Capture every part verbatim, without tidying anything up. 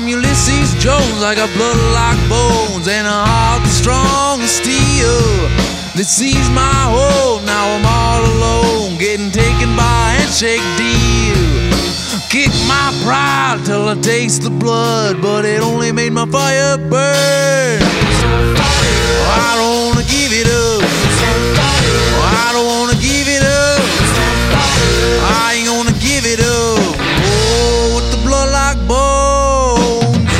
I'm Ulysses Jones, I got blood like bones and a heart that's strong as steel. They seized my hold, now I'm all alone, getting taken by a handshake deal. Kick my pride till I taste the blood, but it only made my fire burn. I don't wanna give it up. I don't wanna give it up. I ain't gonna give it up. Oh, with the blood like bones.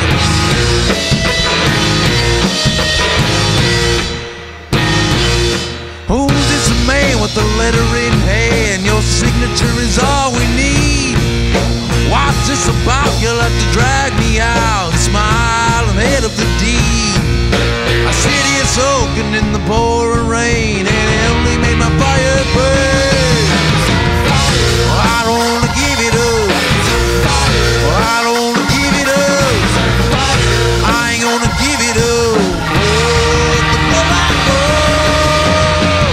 Who's this man with the letter in hand? Your signature is all we need. What's this about? You'll have to drag me out and smile and head up the deed. I sit here soaking in the pouring rain, and it only made my fire burn. I don't wanna give it up. I don't wanna give it up. I ain't gonna give it up. Oh, the blood like gold.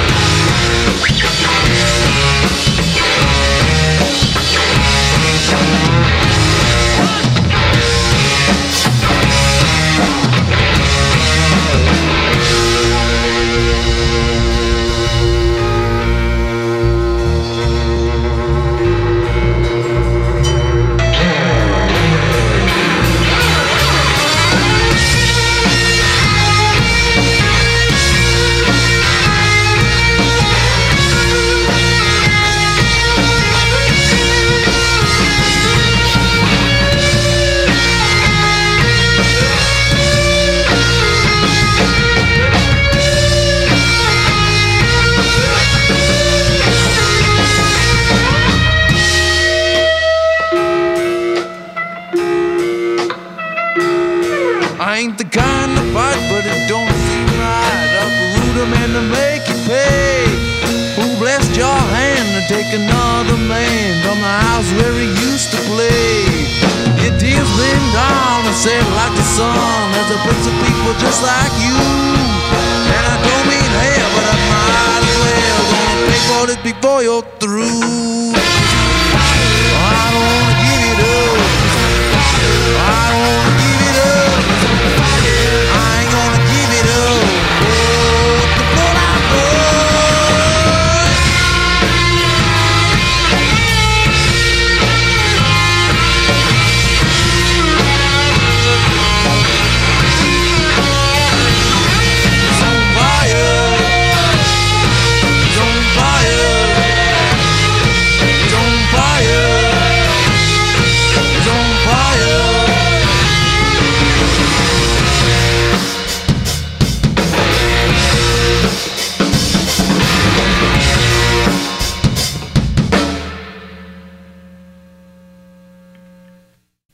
I ain't the kind to fight, but it don't seem right. Uproot a man to make you pay. Who blessed your hand to take another man from the house where he used to play? Your tears been down and set like the sun. There's a place of people just like you. And I don't mean hell, but I might as well. Gonna pay for this before you're through.